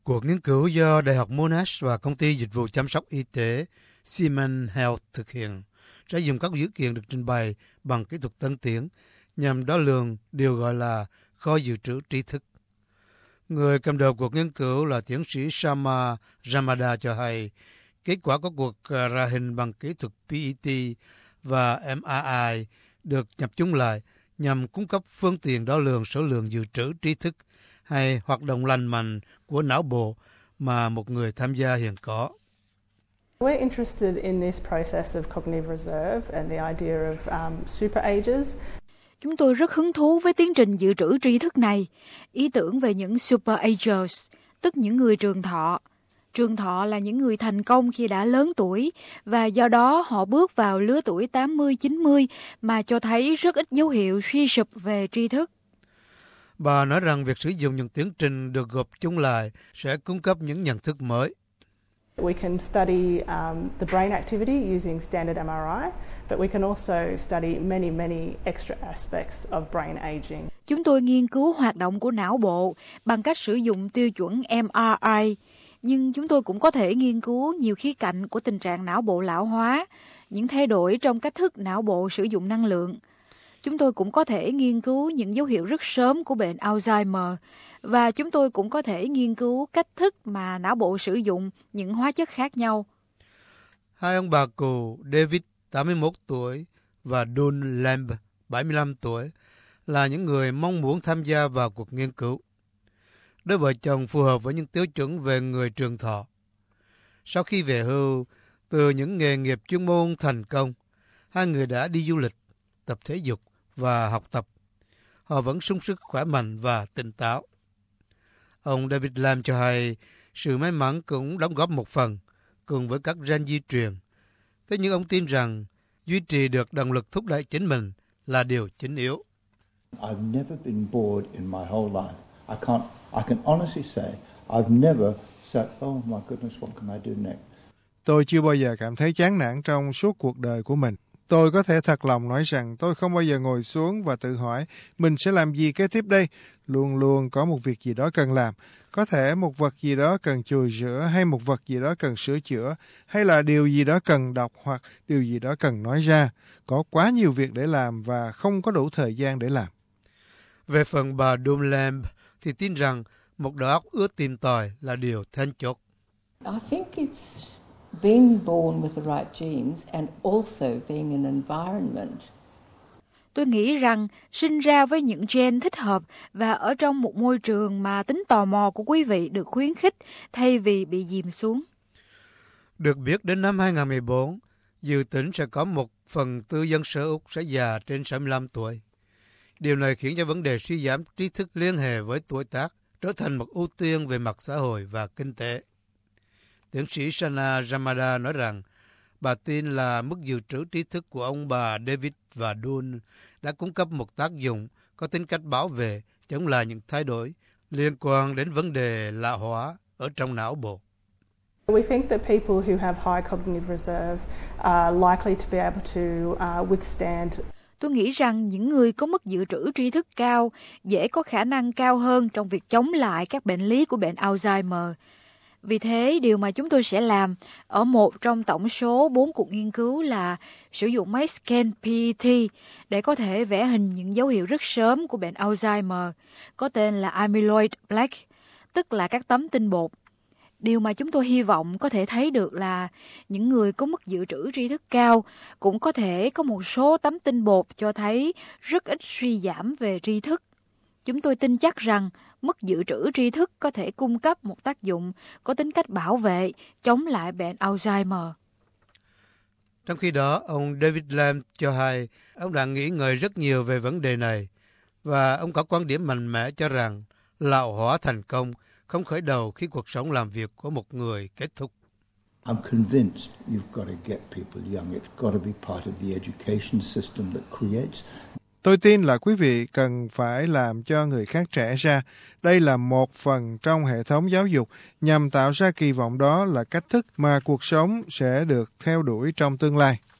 Cuộc nghiên cứu do Đại học Monash và Công ty Dịch vụ Chăm sóc Y tế Siemens Health thực hiện sẽ dùng các dữ kiện được trình bày bằng kỹ thuật tân tiến nhằm đo lường điều gọi là kho dự trữ tri thức. Người cầm đầu cuộc nghiên cứu là tiến sĩ Shama Ramada cho hay kết quả của cuộc ra hình bằng kỹ thuật PET và MRI được nhập chung lại nhằm cung cấp phương tiện đo lường số lượng dự trữ tri thức hay hoạt động lành mạnh của não bộ mà một người tham gia hiện có. We're interested in this process of cognitive reserve and the idea of super ages. Chúng tôi rất hứng thú với tiến trình dự trữ tri thức này, ý tưởng về những super agers, tức những người trường thọ. Trường thọ là những người thành công khi đã lớn tuổi và do đó họ bước vào lứa tuổi 80-90 mà cho thấy rất ít dấu hiệu suy sụp về tri thức. Bà nói rằng việc sử dụng những tiến trình được gộp chung lại sẽ cung cấp những nhận thức mới. We can study the brain activity using standard MRI, but we can also study many extra aspects of brain aging. Chúng tôi nghiên cứu hoạt động của não bộ bằng cách sử dụng tiêu chuẩn MRI, nhưng chúng tôi cũng có thể nghiên cứu nhiều khía cạnh của tình trạng não bộ lão hóa, những thay đổi trong cách thức não bộ sử dụng năng lượng. Chúng tôi cũng có thể nghiên cứu những dấu hiệu rất sớm của bệnh Alzheimer và chúng tôi cũng có thể nghiên cứu cách thức mà não bộ sử dụng những hóa chất khác nhau. Hai ông bà cụ David 81 tuổi và Don Lamb 75 tuổi là những người mong muốn tham gia vào cuộc nghiên cứu. Đôi vợ chồng phù hợp với những tiêu chuẩn về người trường thọ. Sau khi về hưu từ những nghề nghiệp chuyên môn thành công, hai người đã đi du lịch, tập thể dục và học tập. Họ vẫn sung sức khỏe mạnh và tỉnh táo. Ông David Lamb cho hay sự may mắn cũng đóng góp một phần cùng với các gen di truyền. Thế nhưng ông tin rằng duy trì được động lực thúc đẩy chính mình là điều chính yếu. I've never been bored in my whole life. I can honestly say I've never said, oh my goodness, what can I do next? Tôi chưa bao giờ cảm thấy chán nản trong suốt cuộc đời của mình. Tôi có thể thật lòng nói rằng tôi không bao giờ ngồi xuống và tự hỏi mình sẽ làm gì kế tiếp đây. Luôn luôn có một việc gì đó cần làm. Có thể một vật gì đó cần chùi rửa hay một vật gì đó cần sửa chữa hay là điều gì đó cần đọc hoặc điều gì đó cần nói ra. Có quá nhiều việc để làm và không có đủ thời gian để làm. Về phần bà Don Lamb thì tin rằng một đầu óc ưa tìm tòi là điều then chốt. I think it's being born with the right genes and also being in an environment. Tôi nghĩ rằng sinh ra với những gen thích hợp và ở trong một môi trường mà tính tò mò của quý vị được khuyến khích thay vì bị dìm xuống. Được biết đến năm 2014, dự tính sẽ có 1/4 dân số Úc sẽ già trên 65 tuổi. Điều này khiến cho vấn đề suy giảm trí thức liên hệ với tuổi tác trở thành một ưu tiên về mặt xã hội và kinh tế. Tiến sĩ Shana Ramada nói rằng bà tin là mức dự trữ trí thức của ông bà David và Don đã cung cấp một tác dụng có tính cách bảo vệ chống lại những thay đổi liên quan đến vấn đề lão hóa ở trong não bộ. We think that people who have high cognitive reserve are likely to be able to withstand. Tôi nghĩ rằng những người có mức dự trữ tri thức cao dễ có khả năng cao hơn trong việc chống lại các bệnh lý của bệnh Alzheimer. Vì thế, điều mà chúng tôi sẽ làm ở một trong tổng số 4 cuộc nghiên cứu là sử dụng máy scan PET để có thể vẽ hình những dấu hiệu rất sớm của bệnh Alzheimer, có tên là amyloid plaque, tức là các tấm tinh bột. Điều mà chúng tôi hy vọng có thể thấy được là những người có mức dự trữ tri thức cao cũng có thể có một số tấm tinh bột cho thấy rất ít suy giảm về tri thức. Chúng tôi tin chắc rằng mức dự trữ tri thức có thể cung cấp một tác dụng có tính cách bảo vệ chống lại bệnh Alzheimer. Trong khi đó, ông David Lamb cho hay ông đã nghĩ ngợi rất nhiều về vấn đề này và ông có quan điểm mạnh mẽ cho rằng lão hóa thành công không khởi đầu khi cuộc sống làm việc của một người kết thúc. I'm convinced you've got to get people young. It's got to be part of the education system that creates. Tôi tin là quý vị cần phải làm cho người khác trẻ ra. Đây là một phần trong hệ thống giáo dục nhằm tạo ra kỳ vọng đó là cách thức mà cuộc sống sẽ được theo đuổi trong tương lai.